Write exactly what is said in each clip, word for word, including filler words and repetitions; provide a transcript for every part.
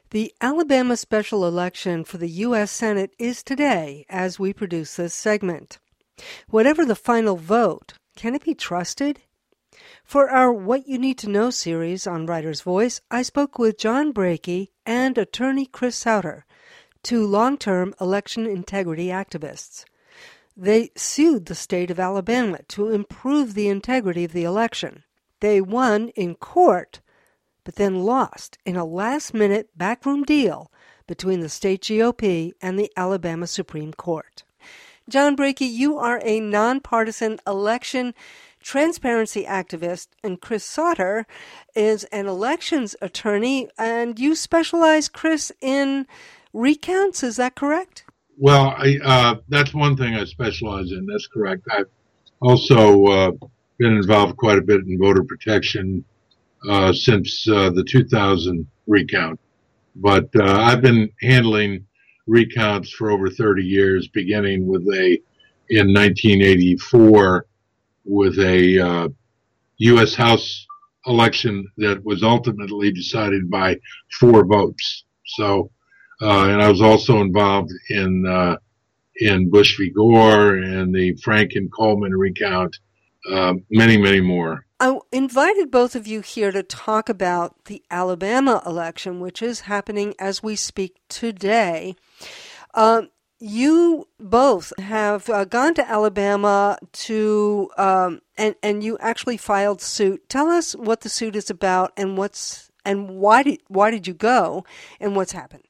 The Alabama special election for the U S Senate is today as we produce this segment. Whatever the final vote, can it be trusted? For our What You Need to Know series on Writer's Voice, I spoke with John Brakey and attorney Chris Sauter, two long-term election integrity activists. They sued the state of Alabama to improve the integrity of the election. They won in court, but then lost in a last-minute backroom deal between the state G O P and the Alabama Supreme Court. John Brakey, you are a nonpartisan election transparency activist, and Chris Sauter is an elections attorney, and you specialize, Chris, in recounts. Is that correct? Well, I, uh, that's one thing I specialize in. That's correct. I've also uh, been involved quite a bit in voter protection uh, since uh, the two thousand recount. But uh, I've been handling recounts for over thirty years, beginning with a, in nineteen eighty-four, with a uh, U S House election that was ultimately decided by four votes. So, uh, and I was also involved in uh, in Bush v. Gore and the Frank and Coleman recount, uh, many, many more. I invited both of you here to talk about the Alabama election, which is happening as we speak today. Uh, you both have uh, gone to Alabama to, um, and and you actually filed suit. Tell us what the suit is about and what's and why did why did you go and what's happened.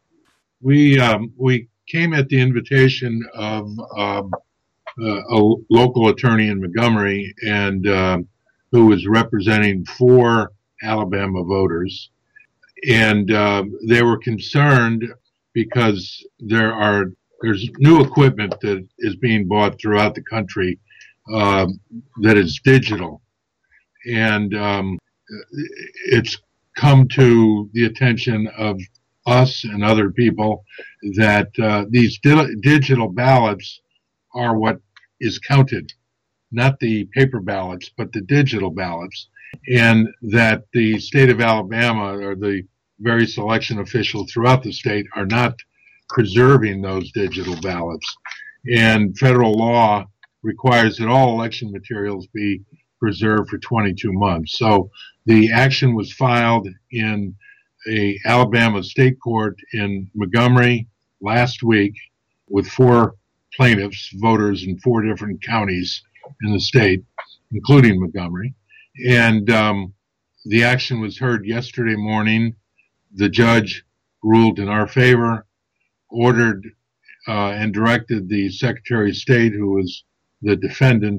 We um, we came at the invitation of um, uh, a local attorney in Montgomery and uh, who was representing four Alabama voters, and uh, they were concerned because there are there's new equipment that is being bought throughout the country uh, that is digital, and um, it's come to the attention of us and other people that uh, these di- digital ballots are what is counted, not the paper ballots, but the digital ballots, and that the state of Alabama or the various election officials throughout the state are not preserving those digital ballots. And federal law requires that all election materials be preserved for twenty-two months. So the action was filed in a Alabama state court in Montgomery last week with four plaintiffs, voters in four different counties in the state, including Montgomery. And um, the action was heard yesterday morning. The judge ruled in our favor, ordered uh, and directed the Secretary of State, who was the defendant,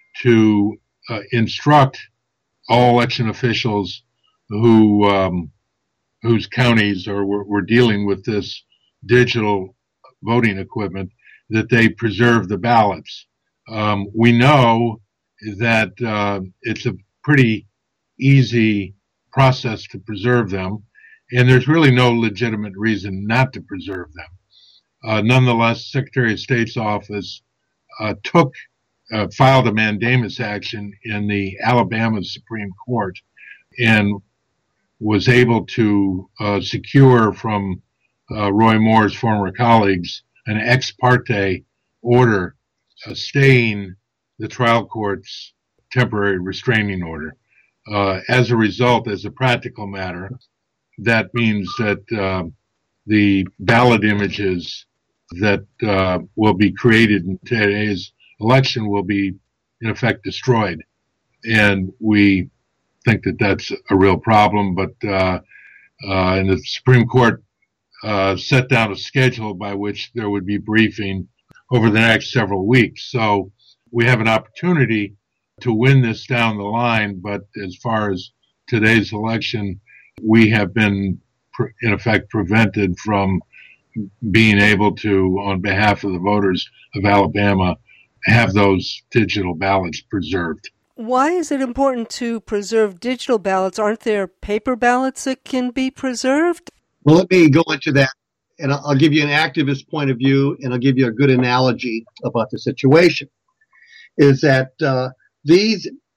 to uh, instruct all election officials who um, whose counties are were, were dealing with this digital voting equipment that they preserve the ballots. Um, we know that uh, it's a pretty easy process to preserve them, and there's really no legitimate reason not to preserve them. Uh, nonetheless, Secretary of State's office uh, took, uh, filed a mandamus action in the Alabama Supreme Court and was able to uh, secure from uh, Roy Moore's former colleagues an ex parte order uh, staying the trial court's temporary restraining order. Uh, as a result, as a practical matter, that means that uh, the ballot images that uh, will be created in today's election will be, in effect, destroyed. And we think that that's a real problem, but uh, uh, and the Supreme Court uh, set down a schedule by which there would be briefing over the next several weeks. So we have an opportunity to win this down the line, but as far as today's election, we have been, in effect, prevented from being able to, on behalf of the voters of Alabama, have those digital ballots preserved. Why is it important to preserve digital ballots? Aren't there paper ballots that can be preserved? Well, let me go into that, and I'll give you an activist point of view, and I'll give you a good analogy about the situation. Is that uh, these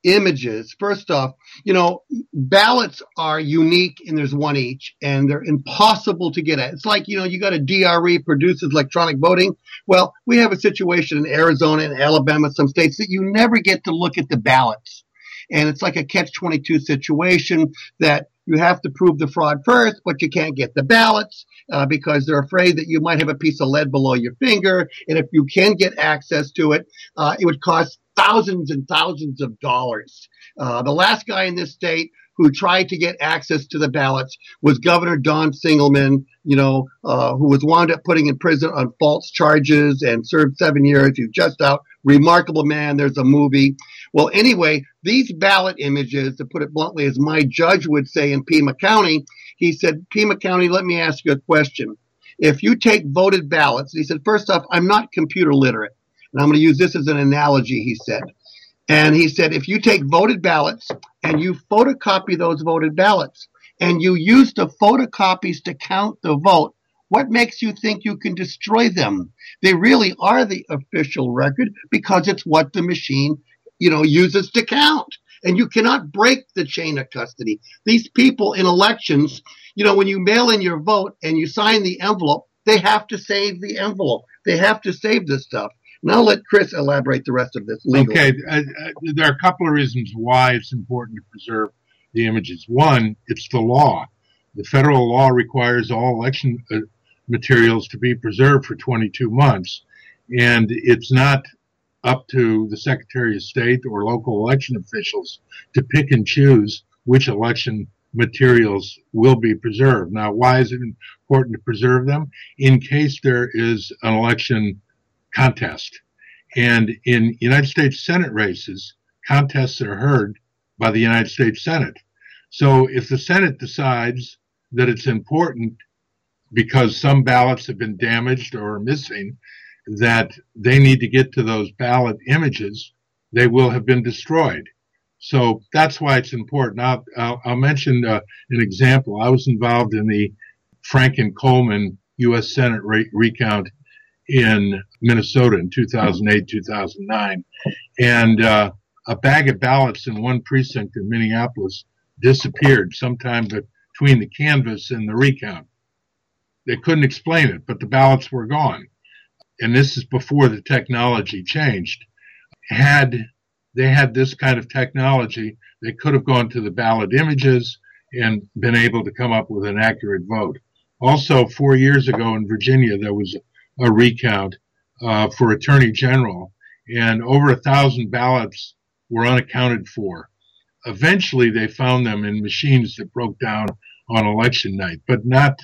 images, first off, you know, ballots are unique and there's one each and they're impossible to get at. It's like, you know, you got a D R E produces electronic voting. Well, we have a situation in Arizona and Alabama, some states that you never get to look at the ballots. And it's like a catch twenty-two situation that you have to prove the fraud first, but you can't get the ballots uh, because they're afraid that you might have a piece of lead below your finger. And if you can get access to it, uh, it would cost thousands and thousands of dollars. Uh, the last guy in this state who tried to get access to the ballots was Governor Don Singelman, you know, uh, who was wound up putting in prison on false charges and served seven years. He's just out. Remarkable man. There's a movie. Well, anyway, these ballot images, to put it bluntly, as my judge would say in Pima County, he said, Pima County, let me ask you a question. If you take voted ballots, he said, first off, I'm not computer literate. And I'm going to use this as an analogy, he said. And he said, if you take voted ballots and you photocopy those voted ballots and you use the photocopies to count the vote, what makes you think you can destroy them? They really are the official record because it's what the machine, you know, uses to count. And you cannot break the chain of custody. These people in elections, you know, when you mail in your vote and you sign the envelope, they have to save the envelope. They have to save this stuff. Now let Chris elaborate the rest of this legally. Okay, uh, uh, there are a couple of reasons why it's important to preserve the images. One, it's the law. The federal law requires all election uh, materials to be preserved for twenty-two months, and it's not up to the Secretary of State or local election officials to pick and choose which election materials will be preserved. Now, why is it important to preserve them? In case there is an election contest. And in United States Senate races, contests are heard by the United States Senate. So if the Senate decides that it's important because some ballots have been damaged or are missing, that they need to get to those ballot images, they will have been destroyed. So that's why it's important. I'll, I'll, I'll mention uh, an example. I was involved in the Franken-Coleman U S Senate re- recount in Minnesota in two thousand eight, two thousand nine. And uh, a bag of ballots in one precinct in Minneapolis disappeared sometime between the canvass and the recount. They couldn't explain it, but the ballots were gone. And this is before the technology changed. Had they had this kind of technology, they could have gone to the ballot images and been able to come up with an accurate vote. Also, four years ago in Virginia, there was a recount uh, for Attorney General, and over a thousand ballots were unaccounted for. Eventually, they found them in machines that broke down on election night, but not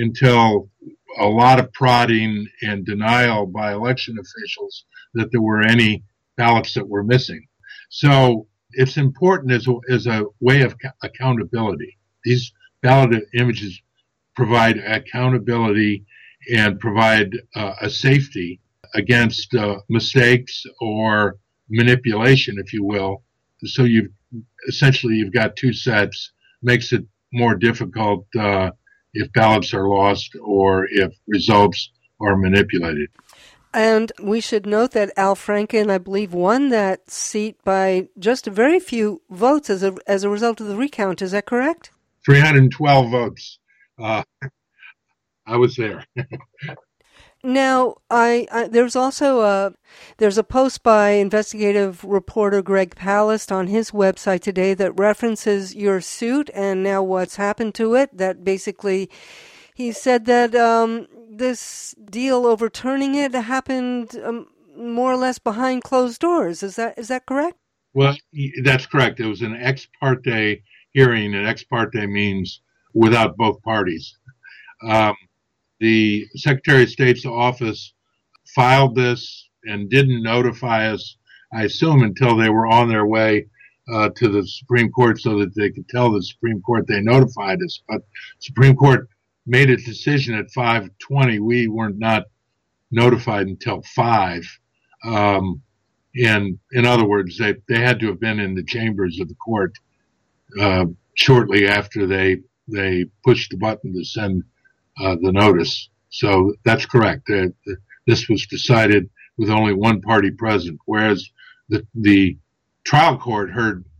until a lot of prodding and denial by election officials that there were any ballots that were missing. So it's important as a, as a way of accountability. These ballot images provide accountability and provide uh, a safety against uh, mistakes or manipulation, if you will. So you've essentially you've got two sets. Makes it more difficult uh, if ballots are lost or if results are manipulated. And we should note that Al Franken, I believe, won that seat by just a very few votes as a as a result of the recount. Is that correct? three hundred twelve votes. Uh, I was there. Now, I, I there's also a there's a post by investigative reporter Greg Palast on his website today that references your suit and now what's happened to it. That basically, he said that um, this deal overturning it happened um, more or less behind closed doors. Is that is that correct? Well, that's correct. It was an ex parte hearing, and ex parte means without both parties. Um, the Secretary of State's office filed this and didn't notify us, I assume, until they were on their way uh, to the Supreme Court so that they could tell the Supreme Court they notified us. But Supreme Court made a decision at five twenty. We were not notified until five. Um, and in other words, they, they had to have been in the chambers of the court uh, shortly after they they pushed the button to send uh, the notice. So that's correct. Uh, this was decided with only one party present, whereas the the trial court heard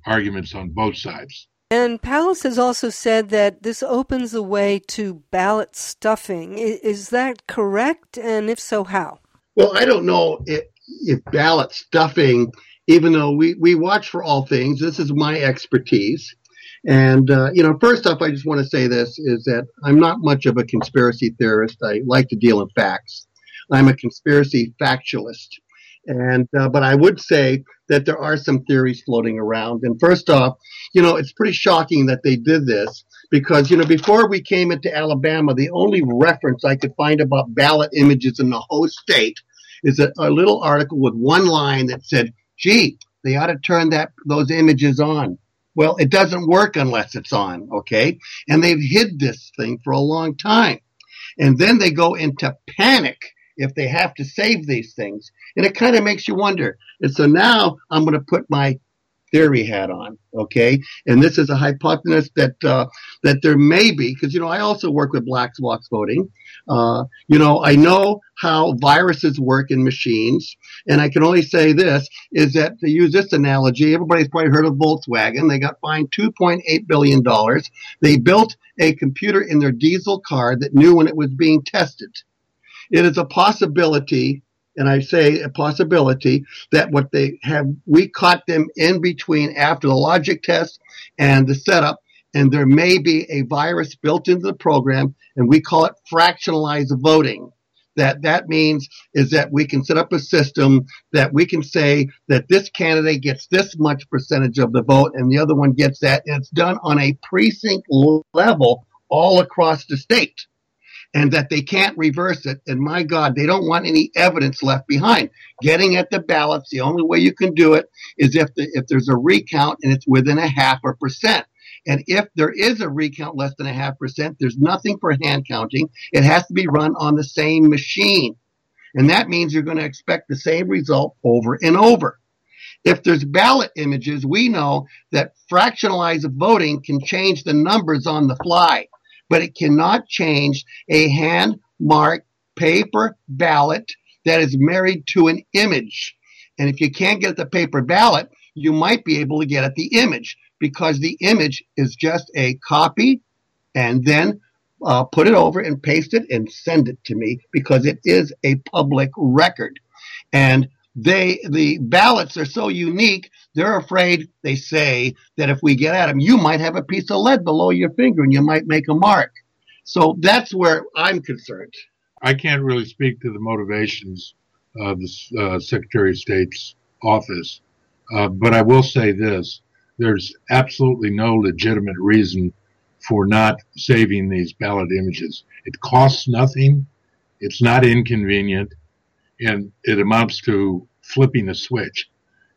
arguments on both sides. And Pallas has also said that this opens the way to ballot stuffing. Is that correct? And if so, how? Well, I don't know if, if ballot stuffing, even though we, we watch for all things, this is my expertise. And, uh, you know, first off, I just want to say this, is that I'm not much of a conspiracy theorist. I like to deal in facts. I'm a conspiracy factualist. And, uh, but I would say that there are some theories floating around. And first off, you know, it's pretty shocking that they did this because, you know, before we came into Alabama, the only reference I could find about ballot images in the whole state is a, a little article with one line that said, gee, they ought to turn that those images on. Well, it doesn't work unless it's on, okay? And they've hid this thing for a long time. And then they go into panic if they have to save these things. And it kind of makes you wonder. And so now I'm going to put my theory hat on, okay? And this is a hypothesis that uh, that there may be, because, you know, I also work with black box voting. Uh, you know, I know how viruses work in machines, and I can only say this, is that to use this analogy, everybody's probably heard of Volkswagen. They got fined two point eight billion dollars. They built a computer in their diesel car that knew when it was being tested. It is a possibility, and I say a possibility, that what they have, we caught them in between after the logic test and the setup, and there may be a virus built into the program, and we call it fractionalized voting. That that means is that we can set up a system that we can say that this candidate gets this much percentage of the vote and the other one gets that, and it's done on a precinct level all across the state. And that they can't reverse it. And my God, they don't want any evidence left behind. Getting at the ballots, the only way you can do it is if the, if there's a recount and it's within a half a percent. And if there is a recount less than a half percent, there's nothing for hand counting. It has to be run on the same machine. And that means you're going to expect the same result over and over. If there's ballot images, we know that fractionalized voting can change the numbers on the fly. But it cannot change a hand-marked paper ballot that is married to an image. And if you can't get the paper ballot, you might be able to get at the image because the image is just a copy and then uh, put it over and paste it and send it to me because it is a public record. And They, the ballots are so unique, they're afraid, they say, that if we get at them, you might have a piece of lead below your finger and you might make a mark. So that's where I'm concerned. I can't really speak to the motivations of the uh, Secretary of State's office, uh, but I will say this. There's absolutely no legitimate reason for not saving these ballot images. It costs nothing. It's not inconvenient. And it amounts to flipping a switch.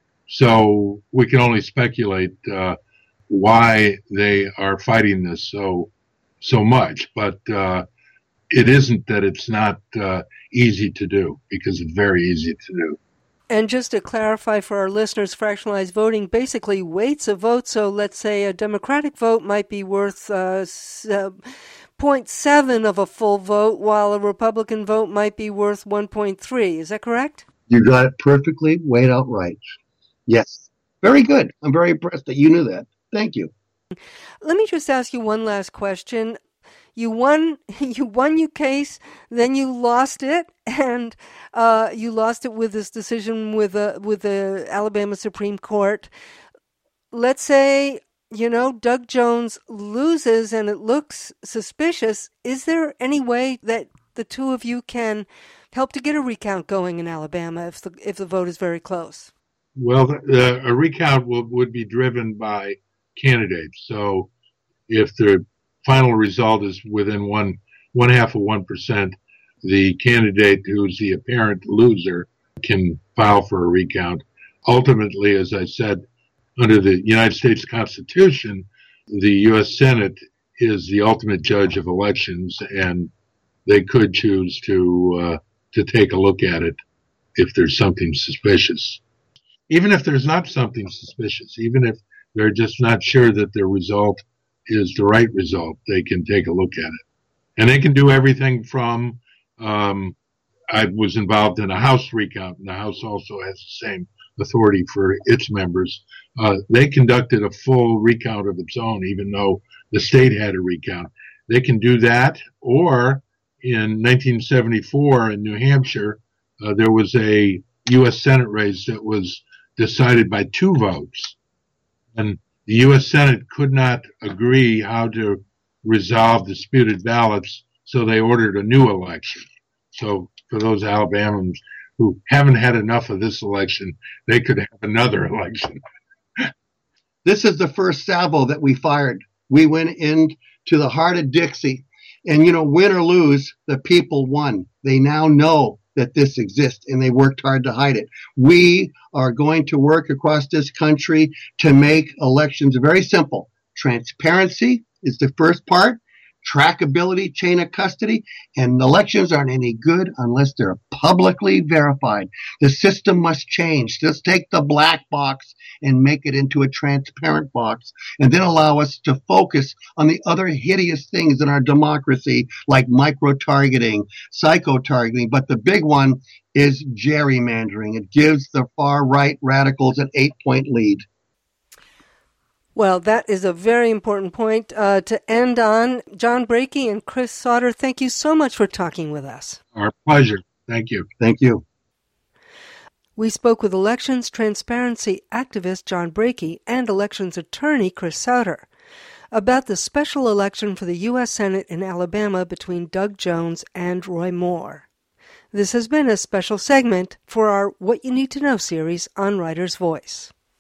So we can only speculate uh, why they are fighting this so so much. But uh, it isn't that it's not uh, easy to do, because it's very easy to do. And just to clarify for our listeners, fractionalized voting basically weights a vote. So let's say a Democratic vote might be worth uh, zero point seven of a full vote, while a Republican vote might be worth one point three. Is that correct? You got it perfectly weighed out right. Yes. Very good. I'm very impressed that you knew that. Thank you. Let me just ask you one last question. You won, you won your case, then you lost it, and uh, you lost it with this decision with the with the Alabama Supreme Court. Let's say, you know, Doug Jones loses and it looks suspicious. Is there any way that the two of you can help to get a recount going in Alabama if the if the vote is very close? Well, the, a recount will, would be driven by candidates. So if the final result is within one one half of one percent, the candidate who's the apparent loser can file for a recount. Ultimately, as I said, under the United States Constitution, the U S Senate is the ultimate judge of elections, and they could choose to uh, to take a look at it if there's something suspicious. Even if there's not something suspicious, even if they're just not sure that their result is the right result, they can take a look at it. And they can do everything from, um, I was involved in a House recount, and the House also has the same authority for its members. Uh, they conducted a full recount of its own, even though the state had a recount. They can do that, or in nineteen seventy-four in New Hampshire, uh, there was a U S Senate race that was decided by two votes. And the U S Senate could not agree how to resolve disputed ballots, so they ordered a new election. So for those Alabamans who haven't had enough of this election, they could have another election. This is the first salvo that we fired. We went into the heart of Dixie. And, you know, win or lose, the people won. They now know that this exists, and they worked hard to hide it. We are going to work across this country to make elections very simple. Transparency is the first part. Trackability, chain of custody, and elections aren't any good unless they're publicly verified. The system must change. Let's take the black box and make it into a transparent box, and then allow us to focus on the other hideous things in our democracy, like micro-targeting, psycho-targeting. But the big one is gerrymandering. It gives the far-right radicals an eight-point lead. Well, that is a very important point uh, to end on. John Brakey and Chris Sauter, thank you so much for talking with us. Our pleasure. Thank you. Thank you. We spoke with elections transparency activist John Brakey and elections attorney Chris Sauter about the special election for the U S Senate in Alabama between Doug Jones and Roy Moore. This has been a special segment for our What You Need to Know series on Writer's Voice.